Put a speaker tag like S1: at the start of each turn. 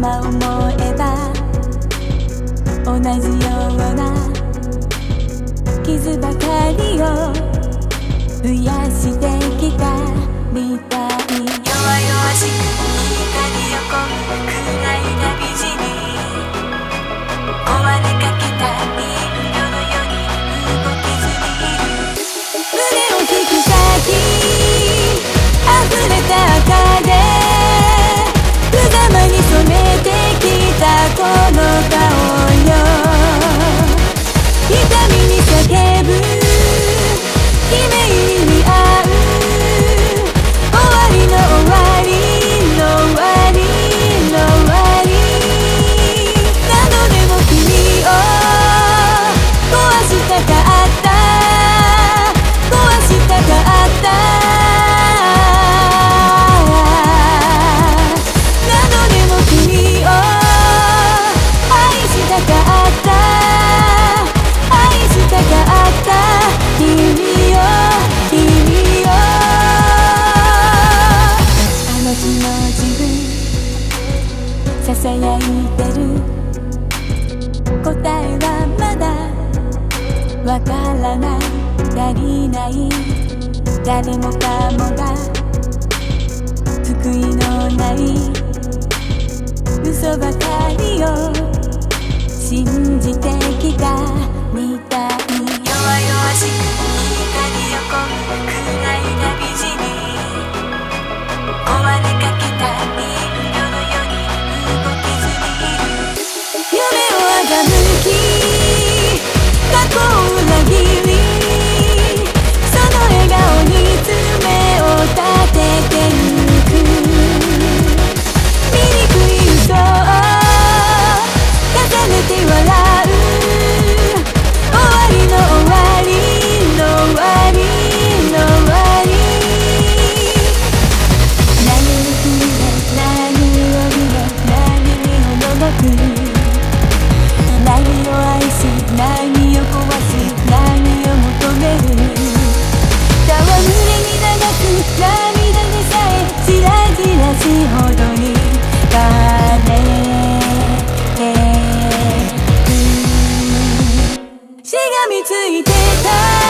S1: 今思えば同じような傷ばかりを増やしてきたみたい。弱々しく光を込む暗い旅路に壊れかけた人魚のように動けずにいる。胸を引き裂き溢れた赤で無様に染めてきたこの顔よ。痛みに叫ぶ悲鳴に合う終わりの終わりの終わりの終わり。何度でも君を壊したかった壊したかった。何度でも君を愛したかった愛したかった君よ君よ。あの日の自分ささやいてる答えはまだわからない。足りない誰もかもが救いのない嘘ばかりを信じてきたみたい。弱々しく光を込む暗い旅路に壊れかけた人魚のように動けずにいる。夢を欺き過去を裏切りその笑顔に爪を立ててゆく。醜い嘘を重ねて笑う終わりの終わりの終わりの終わり。何を決め何を見れ何にほどく何を愛し何を壊し何を求める。戯れに流す涙でさえじらじらしほどに枯れてく。しがみついてた